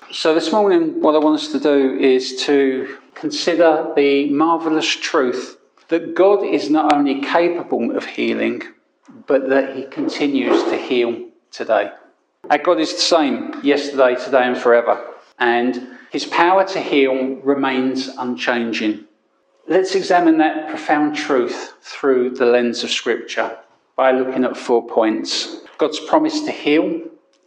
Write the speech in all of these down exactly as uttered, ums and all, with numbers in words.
So this morning, what I want us to do is to consider the marvellous truth that God is not only capable of healing, but that he continues to heal today. Our God is the same yesterday, today and forever. And his power to heal remains unchanging. Let's examine that profound truth through the lens of Scripture by looking at four points. God's promise to heal,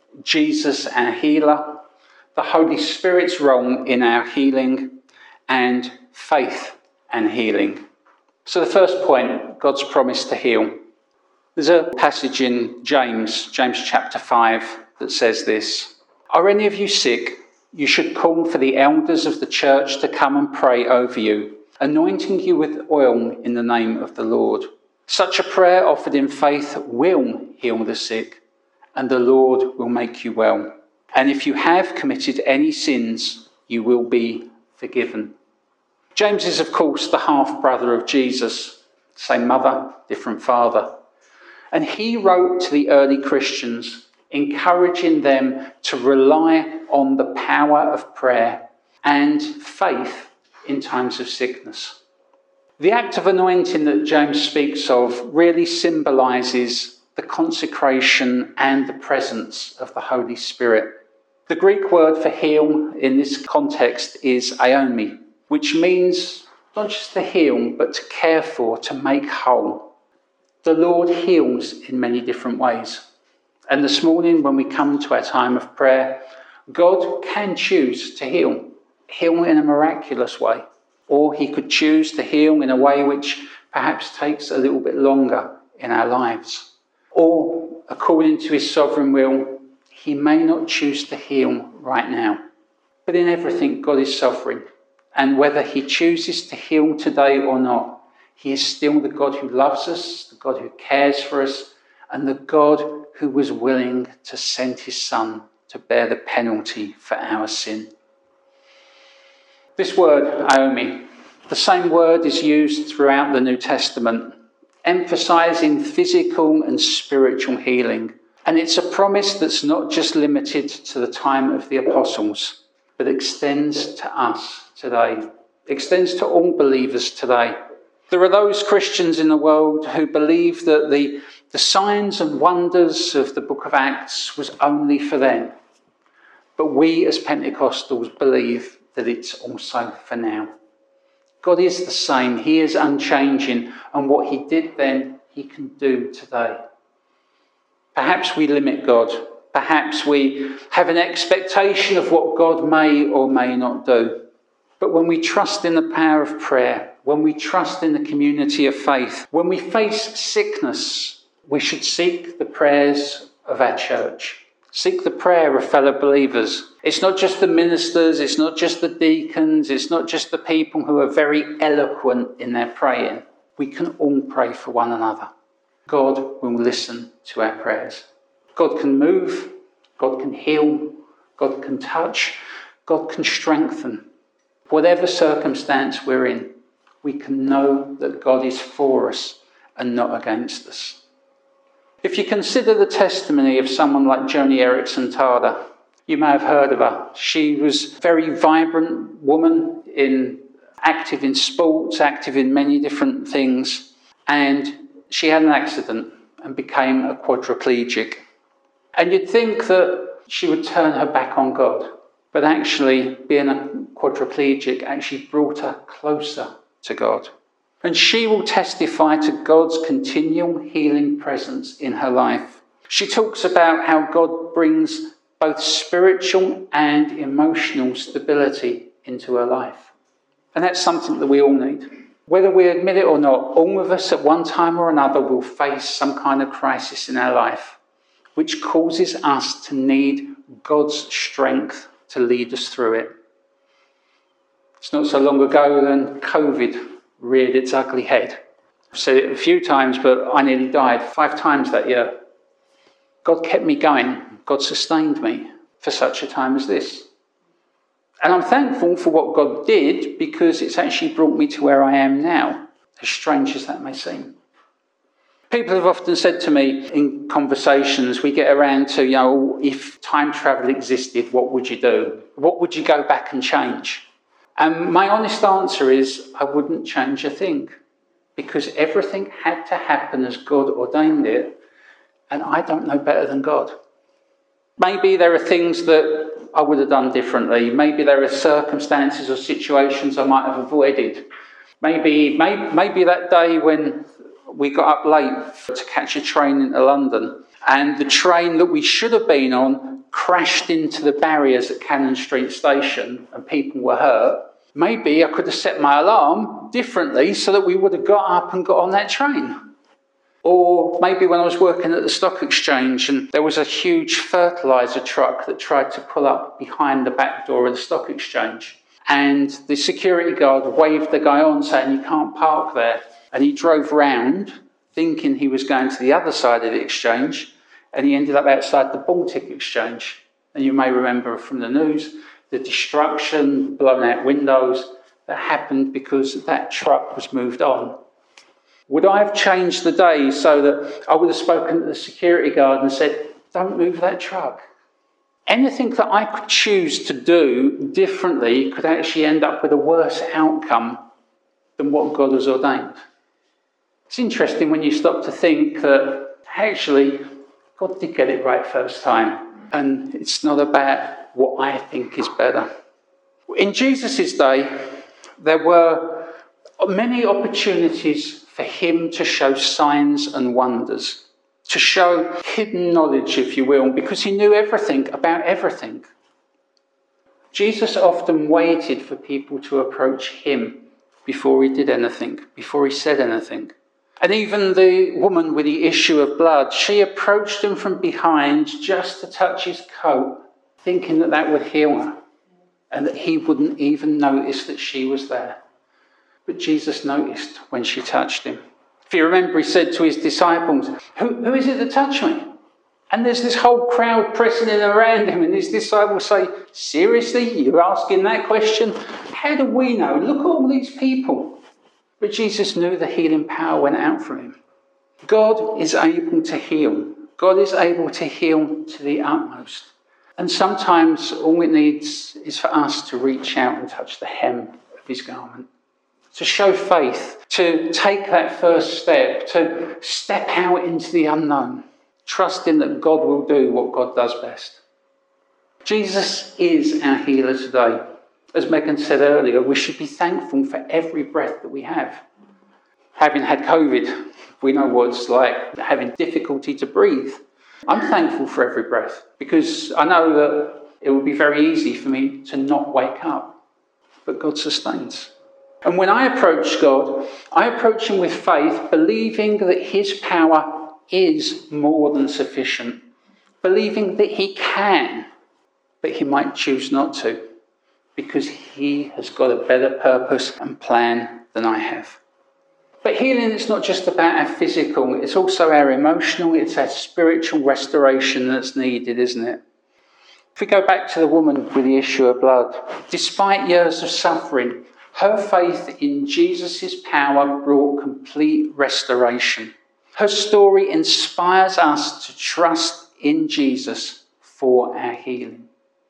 Jesus our healer, the Holy Spirit's role in our healing, and faith and healing. So the first point, God's promise to heal. There's a passage in James, James chapter five, that says this: "Are any of you sick? You should call for the elders of the church to come and pray over you, anointing you with oil in the name of the Lord. Such a prayer offered in faith will heal the sick, and the Lord will make you well. And if you have committed any sins, you will be forgiven." James is, of course, the half-brother of Jesus. Same mother, different father. And he wrote to the early Christians, encouraging them to rely on the power of prayer and faith in times of sickness. The act of anointing that James speaks of really symbolises the consecration and the presence of the Holy Spirit. The Greek word for heal in this context is aiomi, which means not just to heal, but to care for, to make whole. The Lord heals in many different ways. And this morning, when we come to our time of prayer, God can choose to heal, heal in a miraculous way. Or he could choose to heal in a way which perhaps takes a little bit longer in our lives. Or, according to his sovereign will, he may not choose to heal right now. But in everything, God is sovereign. And whether he chooses to heal today or not, he is still the God who loves us, the God who cares for us, and the God who was willing to send his Son to bear the penalty for our sin. This word, aiomi, the same word is used throughout the New Testament, emphasising physical and spiritual healing. And it's a promise that's not just limited to the time of the apostles, but extends to us today, extends to all believers today. There are those Christians in the world who believe that the, the signs and wonders of the book of Acts was only for them. But we as Pentecostals believe that it's also for now. God is the same, he is unchanging, and what he did then, he can do today. Perhaps we limit God. Perhaps we have an expectation of what God may or may not do. But when we trust in the power of prayer, when we trust in the community of faith, when we face sickness, we should seek the prayers of our church. Seek the prayer of fellow believers. It's not just the ministers, it's not just the deacons, it's not just the people who are very eloquent in their praying. We can all pray for one another. God will listen to our prayers. God can move, God can heal, God can touch, God can strengthen. Whatever circumstance we're in, we can know that God is for us and not against us. If you consider the testimony of someone like Joni Eareckson Tada, you may have heard of her. She was a very vibrant woman, in, active in sports, active in many different things, and she had an accident and became a quadriplegic. And you'd think that she would turn her back on God, but actually being a quadriplegic actually brought her closer to God. And she will testify to God's continual healing presence in her life. She talks about how God brings both spiritual and emotional stability into her life. And that's something that we all need. Whether we admit it or not, all of us at one time or another will face some kind of crisis in our life, which causes us to need God's strength to lead us through it. It's not so long ago that COVID reared its ugly head. I've said it a few times, but I nearly died five times that year. God kept me going. God sustained me for such a time as this. And I'm thankful for what God did, because it's actually brought me to where I am now, as strange as that may seem. People have often said to me in conversations, we get around to, you know, if time travel existed, what would you do? What would you go back and change? And my honest answer is, I wouldn't change a thing, because everything had to happen as God ordained it, and I don't know better than God. Maybe there are things that I would have done differently. Maybe there are circumstances or situations I might have avoided. Maybe, maybe, maybe that day when we got up late to catch a train into London, and the train that we should have been on crashed into the barriers at Cannon Street Station and people were hurt. Maybe I could have set my alarm differently so that we would have got up and got on that train. Or maybe when I was working at the stock exchange and there was a huge fertiliser truck that tried to pull up behind the back door of the stock exchange, and the security guard waved the guy on saying, "You can't park there." And he drove round thinking he was going to the other side of the exchange, and he ended up outside the Baltic Exchange. And you may remember from the news the destruction, blown out windows that happened because that truck was moved on. Would I have changed the day so that I would have spoken to the security guard and said, "Don't move that truck"? Anything that I could choose to do differently could actually end up with a worse outcome than what God has ordained. It's interesting when you stop to think that actually God did get it right first time, and it's not about what I think is better. In Jesus' day, there were many opportunities for him to show signs and wonders, to show hidden knowledge, if you will, because he knew everything about everything. Jesus often waited for people to approach him before he did anything, before he said anything. And even the woman with the issue of blood, she approached him from behind just to touch his coat, thinking that that would heal her and that he wouldn't even notice that she was there. But Jesus noticed when she touched him. If you remember, he said to his disciples, who, who is it that touched me? And there's this whole crowd pressing in around him, and his disciples say, "Seriously, you're asking that question? How do we know? Look at all these people." But Jesus knew the healing power went out from him. God is able to heal. God is able to heal to the utmost. And sometimes all it needs is for us to reach out and touch the hem of his garment, to show faith, to take that first step, to step out into the unknown, trusting that God will do what God does best. Jesus is our healer today. As Megan said earlier, we should be thankful for every breath that we have. Having had COVID, we know what it's like having difficulty to breathe. I'm thankful for every breath because I know that it would be very easy for me to not wake up. But God sustains. And when I approach God, I approach him with faith, believing that his power is more than sufficient, believing that he can, but he might choose not to, because he has got a better purpose and plan than I have. But healing is not just about our physical, it's also our emotional, it's our spiritual restoration that's needed, isn't it? If we go back to the woman with the issue of blood, despite years of suffering, her faith in Jesus' power brought complete restoration. Her story inspires us to trust in Jesus for our healing.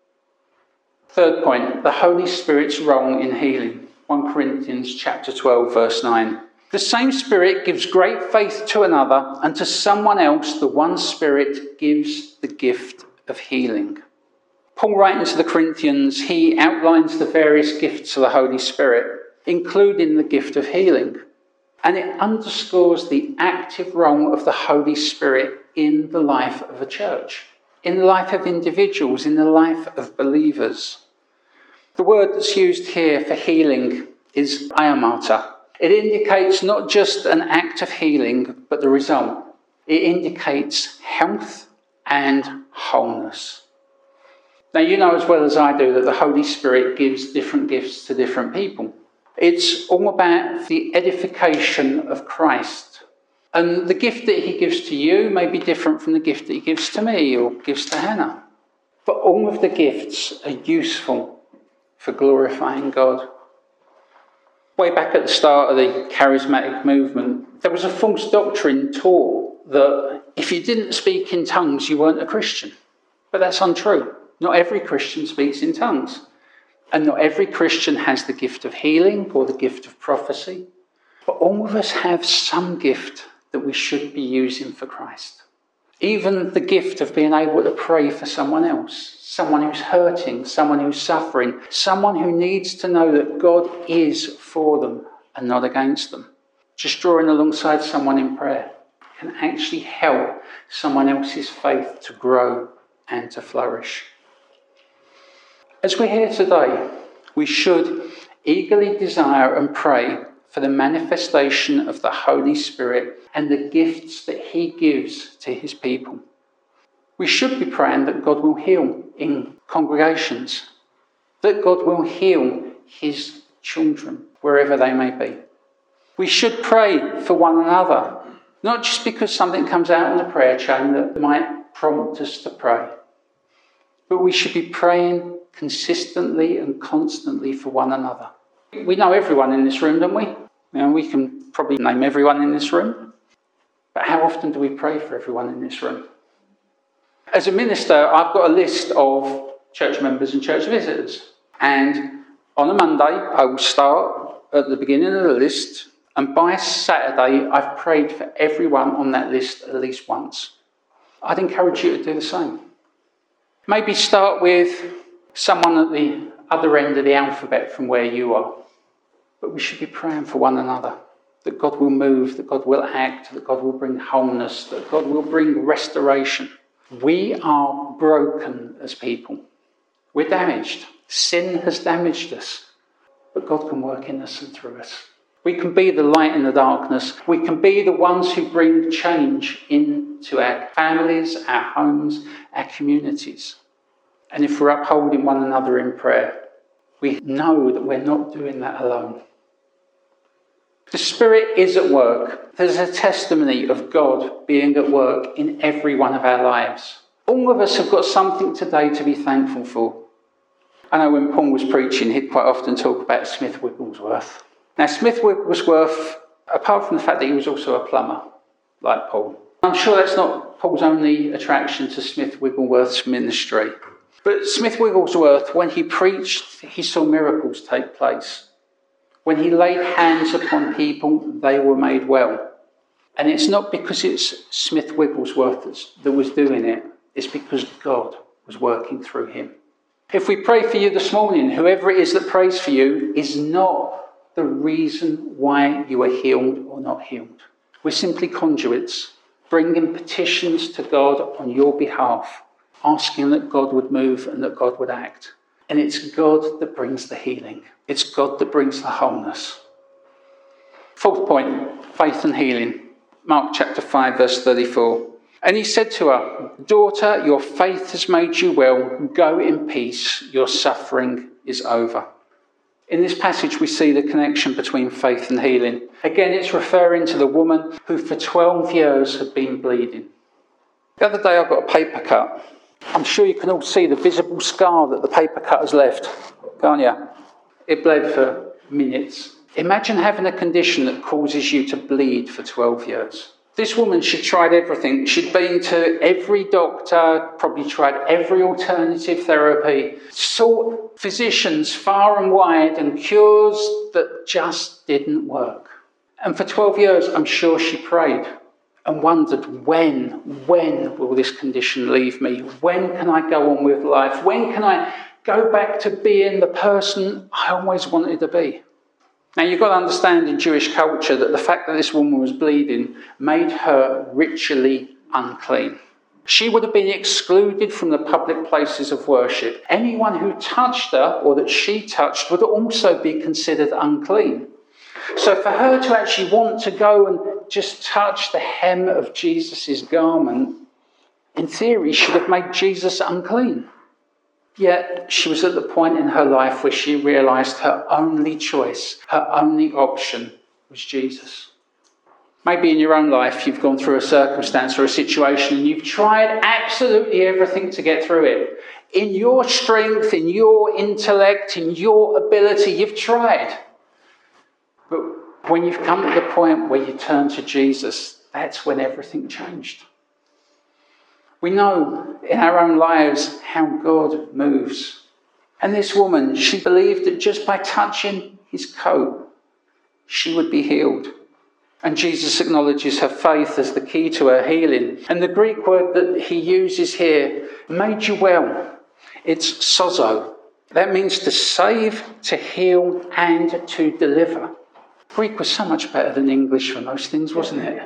Third point, the Holy Spirit's role in healing. First Corinthians chapter twelve, verse nine. The same Spirit gives great faith to another, and to someone else the one Spirit gives the gift of healing. Paul, writing to the Corinthians, he outlines the various gifts of the Holy Spirit, including the gift of healing. And it underscores the active role of the Holy Spirit in the life of a church, in the life of individuals, in the life of believers. The word that's used here for healing is iamata. It indicates not just an act of healing, but the result. It indicates health and wholeness. Now, you know as well as I do that the Holy Spirit gives different gifts to different people. It's all about the edification of Christ. And the gift that he gives to you may be different from the gift that he gives to me or gives to Hannah. But all of the gifts are useful for glorifying God. Way back at the start of the charismatic movement, there was a false doctrine taught that if you didn't speak in tongues, you weren't a Christian. But that's untrue. Not every Christian speaks in tongues. And not every Christian has the gift of healing or the gift of prophecy. But all of us have some gift that we should be using for Christ. Even the gift of being able to pray for someone else, someone who's hurting, someone who's suffering, someone who needs to know that God is for them and not against them. Just drawing alongside someone in prayer can actually help someone else's faith to grow and to flourish. As we're here today, we should eagerly desire and pray for the manifestation of the Holy Spirit and the gifts that he gives to his people. We should be praying that God will heal in congregations, that God will heal his children wherever they may be. We should pray for one another, not just because something comes out on the prayer chain that might prompt us to pray, but we should be praying consistently and constantly for one another. We know everyone in this room, don't we? You know, we can probably name everyone in this room. But how often do we pray for everyone in this room? As a minister, I've got a list of church members and church visitors. And on a Monday, I will start at the beginning of the list. And by Saturday, I've prayed for everyone on that list at least once. I'd encourage you to do the same. Maybe start with someone at the other end of the alphabet from where you are. But we should be praying for one another, that God will move, that God will act, that God will bring wholeness, that God will bring restoration. We are broken as people. We're damaged. Sin has damaged us. But God can work in us and through us. We can be the light in the darkness. We can be the ones who bring change into our families, our homes, our communities. And if we're upholding one another in prayer, we know that we're not doing that alone. The Spirit is at work. There's a testimony of God being at work in every one of our lives. All of us have got something today to be thankful for. I know when Paul was preaching, he'd quite often talk about Smith Wigglesworth. Now, Smith Wigglesworth, apart from the fact that he was also a plumber, like Paul, I'm sure that's not Paul's only attraction to Smith Wigglesworth's ministry. But Smith Wigglesworth, when he preached, he saw miracles take place. When he laid hands upon people, they were made well. And it's not because it's Smith Wigglesworth that was doing it. It's because God was working through him. If we pray for you this morning, whoever it is that prays for you is not the reason why you are healed or not healed. We're simply conduits, bringing petitions to God on your behalf, asking that God would move and that God would act. And it's God that brings the healing. It's God that brings the wholeness. Fourth point, faith and healing. Mark chapter five, verse thirty-four. And he said to her, "Daughter, your faith has made you well. Go in peace. Your suffering is over." In this passage, we see the connection between faith and healing. Again, it's referring to the woman who for twelve years had been bleeding. The other day, I got a paper cut. I'm sure you can all see the visible scar that the paper cut has left, can't you? It bled for minutes. Imagine having a condition that causes you to bleed for twelve years. This woman, she'd tried everything. She'd been to every doctor, probably tried every alternative therapy, sought physicians far and wide and cures that just didn't work. And for twelve years, I'm sure she prayed and wondered, when, when will this condition leave me? When can I go on with life? When can I go back to being the person I always wanted to be? Now, you've got to understand in Jewish culture that the fact that this woman was bleeding made her ritually unclean. She would have been excluded from the public places of worship. Anyone who touched her or that she touched would also be considered unclean. So for her to actually want to go and just touch the hem of Jesus' garment, in theory, should have made Jesus unclean. Yet she was at the point in her life where she realised her only choice, her only option was Jesus. Maybe in your own life you've gone through a circumstance or a situation and you've tried absolutely everything to get through it. In your strength, in your intellect, in your ability, you've tried. But when you've come to the point where you turn to Jesus, that's when everything changed. We know in our own lives how God moves. And this woman, she believed that just by touching his coat, she would be healed. And Jesus acknowledges her faith as the key to her healing. And the Greek word that he uses here, made you well, it's sozo. That means to save, to heal, and to deliver. Greek was so much better than English for most things, wasn't it?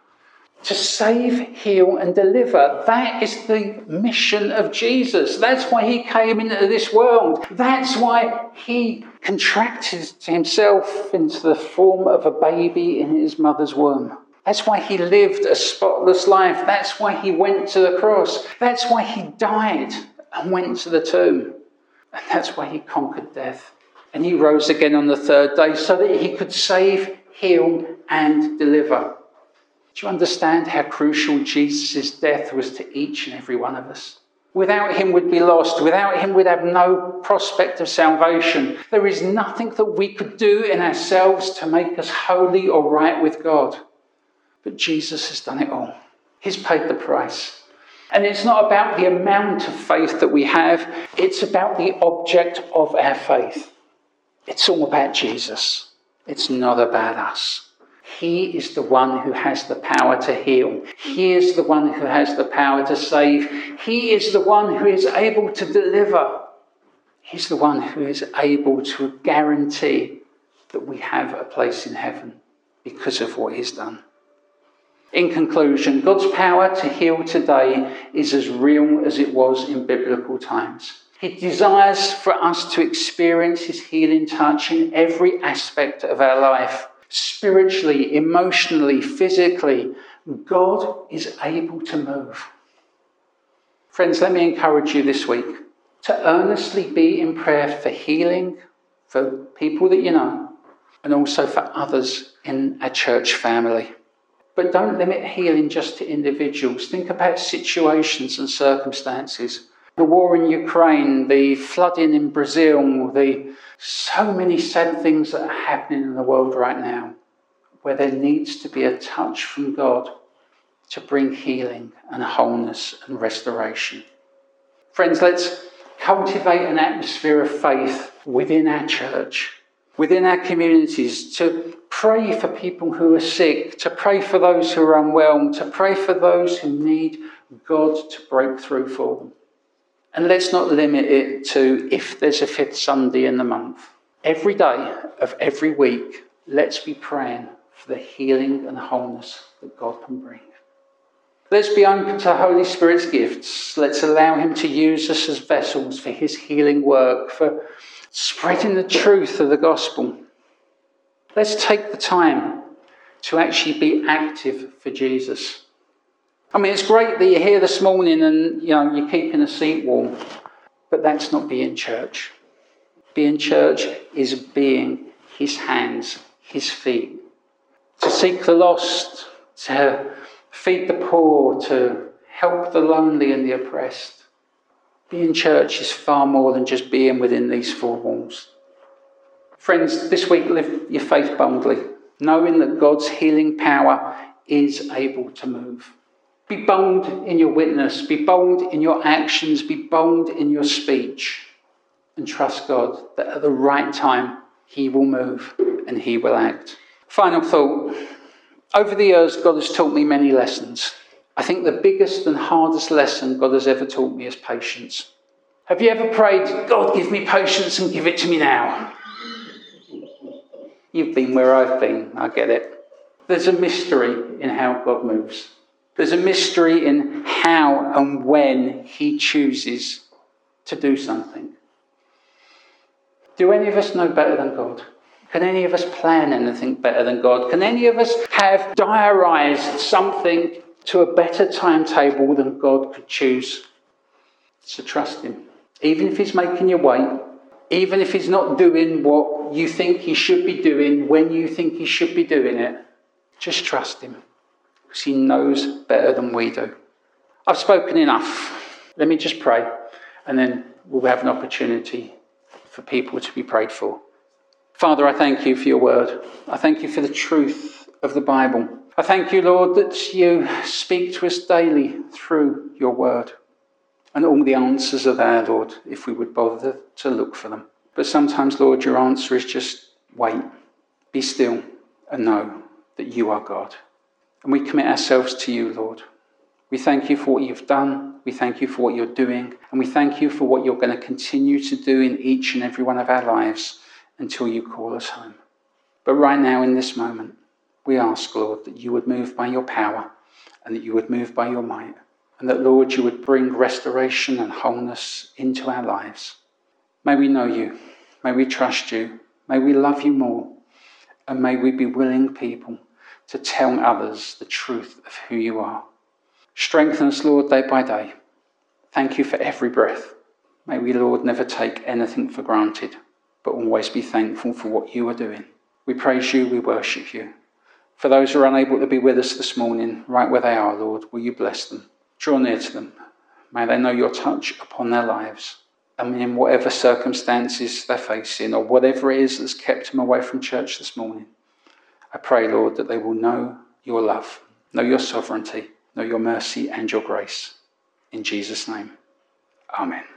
To save, heal, and deliver. That is the mission of Jesus. That's why he came into this world. That's why he contracted himself into the form of a baby in his mother's womb. That's why he lived a spotless life. That's why he went to the cross. That's why he died and went to the tomb. And that's why he conquered death. And he rose again on the third day so that he could save, heal, and deliver. Do you understand how crucial Jesus' death was to each and every one of us? Without him, we'd be lost. Without him, we'd have no prospect of salvation. There is nothing that we could do in ourselves to make us holy or right with God. But Jesus has done it all. He's paid the price. And it's not about the amount of faith that we have. It's about the object of our faith. It's all about Jesus. It's not about us. He is the one who has the power to heal. He is the one who has the power to save. He is the one who is able to deliver. He's the one who is able to guarantee that we have a place in heaven because of what he's done. In conclusion, God's power to heal today is as real as it was in biblical times. He desires for us to experience his healing touch in every aspect of our life. Spiritually, emotionally, physically, God is able to move. Friends, let me encourage you this week to earnestly be in prayer for healing, for people that you know, and also for others in a church family. But don't limit healing just to individuals. Think about situations and circumstances. The war in Ukraine, the flooding in Brazil, the so many sad things that are happening in the world right now, where there needs to be a touch from God to bring healing and wholeness and restoration. Friends, let's cultivate an atmosphere of faith within our church, within our communities, to pray for people who are sick, to pray for those who are unwell, to pray for those who need God to break through for them. And let's not limit it to if there's a fifth Sunday in the month. Every day of every week, let's be praying for the healing and wholeness that God can bring. Let's be open to the Holy Spirit's gifts. Let's allow him to use us as vessels for his healing work, for spreading the truth of the gospel. Let's take the time to actually be active for Jesus. I mean, it's great that you're here this morning and, you know, you're keeping a seat warm, but that's not being church. Being church is being his hands, his feet, to seek the lost, to feed the poor, to help the lonely and the oppressed. Being church is far more than just being within these four walls. Friends, this week live your faith boldly, knowing that God's healing power is able to move. Be bold in your witness, be bold in your actions, be bold in your speech, and trust God that at the right time he will move and he will act. Final thought. Over the years, God has taught me many lessons. I think the biggest and hardest lesson God has ever taught me is patience. Have you ever prayed, God, give me patience and give it to me now? You've been where I've been, I get it. There's a mystery in how God moves. There's a mystery in how and when he chooses to do something. Do any of us know better than God? Can any of us plan anything better than God? Can any of us have diarised something to a better timetable than God could choose? So trust him. Even if he's making you wait, even if he's not doing what you think he should be doing when you think he should be doing it, just trust him. Because he knows better than we do. I've spoken enough. Let me just pray, and then we'll have an opportunity for people to be prayed for. Father, I thank you for your word. I thank you for the truth of the Bible. I thank you, Lord, that you speak to us daily through your word. And all the answers are there, Lord, if we would bother to look for them. But sometimes, Lord, your answer is just wait, be still, and know that you are God. And we commit ourselves to you, Lord. We thank you for what you've done. We thank you for what you're doing. And we thank you for what you're going to continue to do in each and every one of our lives until you call us home. But right now, in this moment, we ask, Lord, that you would move by your power and that you would move by your might. And that, Lord, you would bring restoration and wholeness into our lives. May we know you. May we trust you. May we love you more. And may we be willing people to tell others the truth of who you are. Strengthen us, Lord, day by day. Thank you for every breath. May we, Lord, never take anything for granted, but always be thankful for what you are doing. We praise you, we worship you. For those who are unable to be with us this morning, right where they are, Lord, will you bless them? Draw near to them. May they know your touch upon their lives. And in whatever circumstances they're facing, or whatever it is that's kept them away from church this morning, I pray, Lord, that they will know your love, know your sovereignty, know your mercy and your grace. In Jesus' name, amen.